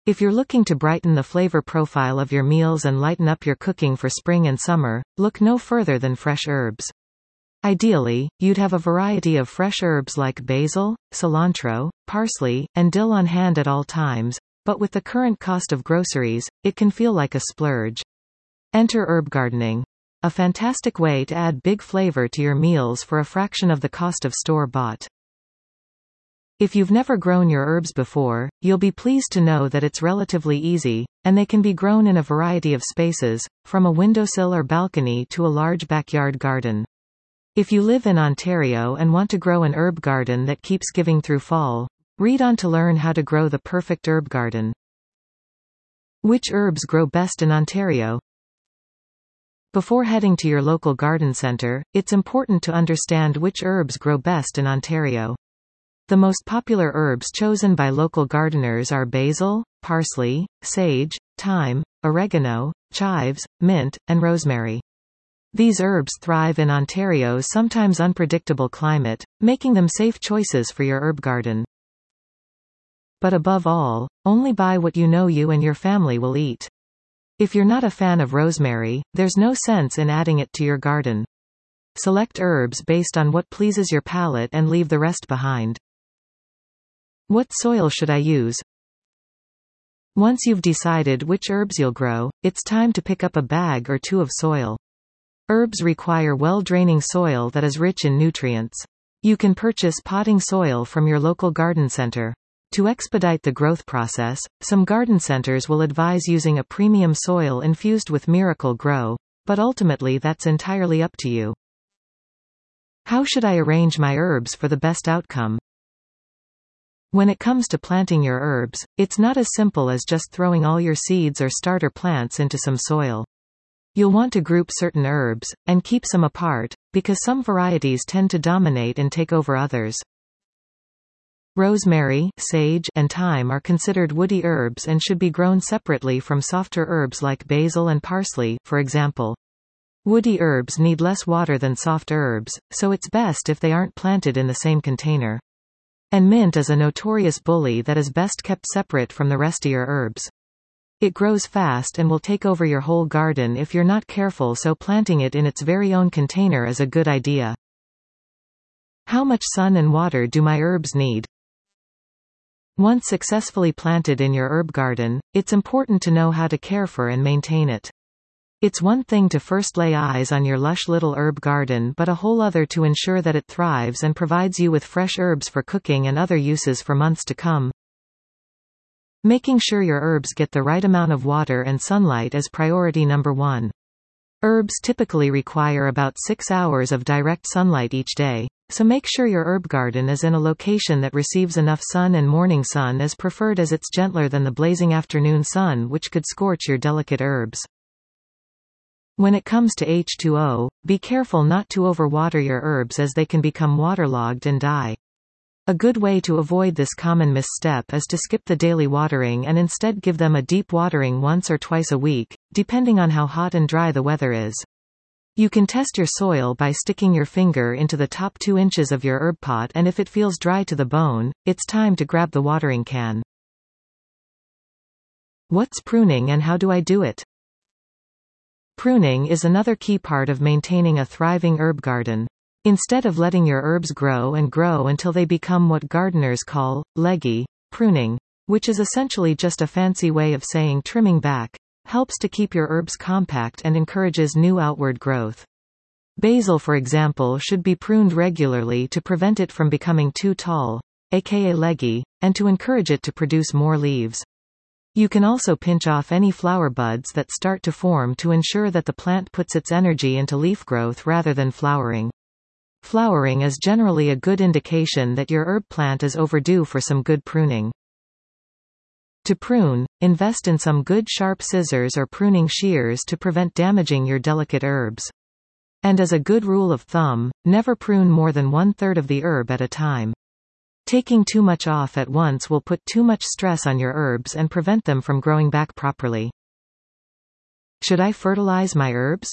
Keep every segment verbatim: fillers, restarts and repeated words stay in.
If you're looking to brighten the flavor profile of your meals and lighten up your cooking for spring and summer, look no further than fresh herbs. Ideally, you'd have a variety of fresh herbs like basil, cilantro, parsley, and dill on hand at all times, but with the current cost of groceries, it can feel like a splurge. Enter herb gardening. A fantastic way to add big flavor to your meals for a fraction of the cost of store-bought. If you've never grown your herbs before, you'll be pleased to know that it's relatively easy, and they can be grown in a variety of spaces, from a windowsill or balcony to a large backyard garden. If you live in Ontario and want to grow an herb garden that keeps giving through fall, read on to learn how to grow the perfect herb garden. Which herbs grow best in Ontario? Before heading to your local garden centre, it's important to understand which herbs grow best in Ontario. The most popular herbs chosen by local gardeners are basil, parsley, sage, thyme, oregano, chives, mint, and rosemary. These herbs thrive in Ontario's sometimes unpredictable climate, making them safe choices for your herb garden. But above all, only buy what you know you and your family will eat. If you're not a fan of rosemary, there's no sense in adding it to your garden. Select herbs based on what pleases your palate and leave the rest behind. What soil should I use? Once you've decided which herbs you'll grow, it's time to pick up a bag or two of soil. Herbs require well-draining soil that is rich in nutrients. You can purchase potting soil from your local garden center. To expedite the growth process, some garden centers will advise using a premium soil infused with Miracle-Gro, but ultimately that's entirely up to you. How should I arrange my herbs for the best outcome? When it comes to planting your herbs, it's not as simple as just throwing all your seeds or starter plants into some soil. You'll want to group certain herbs, and keep some apart, because some varieties tend to dominate and take over others. Rosemary, sage, and thyme are considered woody herbs and should be grown separately from softer herbs like basil and parsley, for example. Woody herbs need less water than soft herbs, so it's best if they aren't planted in the same container. And mint is a notorious bully that is best kept separate from the rest of your herbs. It grows fast and will take over your whole garden if you're not careful, so planting it in its very own container is a good idea. How much sun and water do my herbs need? Once successfully planted in your herb garden, it's important to know how to care for and maintain it. It's one thing to first lay eyes on your lush little herb garden, but a whole other to ensure that it thrives and provides you with fresh herbs for cooking and other uses for months to come. Making sure your herbs get the right amount of water and sunlight is priority number one. Herbs typically require about six hours of direct sunlight each day, so make sure your herb garden is in a location that receives enough sun, and morning sun is preferred as it's gentler than the blazing afternoon sun, which could scorch your delicate herbs. When it comes to H two O, be careful not to overwater your herbs as they can become waterlogged and die. A good way to avoid this common misstep is to skip the daily watering and instead give them a deep watering once or twice a week, depending on how hot and dry the weather is. You can test your soil by sticking your finger into the top two inches of your herb pot, and if it feels dry to the bone, it's time to grab the watering can. What's pruning and how do I do it? Pruning is another key part of maintaining a thriving herb garden. Instead of letting your herbs grow and grow until they become what gardeners call leggy, pruning, which is essentially just a fancy way of saying trimming back, helps to keep your herbs compact and encourages new outward growth. Basil, for example, should be pruned regularly to prevent it from becoming too tall, aka leggy, and to encourage it to produce more leaves. You can also pinch off any flower buds that start to form to ensure that the plant puts its energy into leaf growth rather than flowering. Flowering is generally a good indication that your herb plant is overdue for some good pruning. To prune, invest in some good sharp scissors or pruning shears to prevent damaging your delicate herbs. And as a good rule of thumb, never prune more than one-third of the herb at a time. Taking too much off at once will put too much stress on your herbs and prevent them from growing back properly. Should I fertilize my herbs?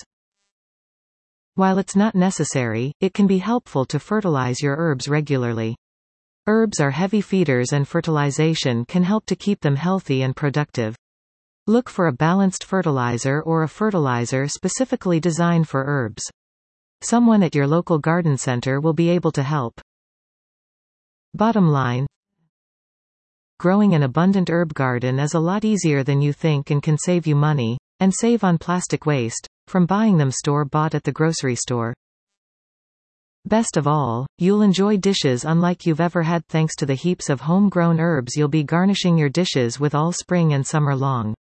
While it's not necessary, it can be helpful to fertilize your herbs regularly. Herbs are heavy feeders and fertilization can help to keep them healthy and productive. Look for a balanced fertilizer or a fertilizer specifically designed for herbs. Someone at your local garden center will be able to help. Bottom line: growing an abundant herb garden is a lot easier than you think and can save you money, and save on plastic waste, from buying them store-bought at the grocery store. Best of all, you'll enjoy dishes unlike you've ever had thanks to the heaps of homegrown herbs you'll be garnishing your dishes with all spring and summer long.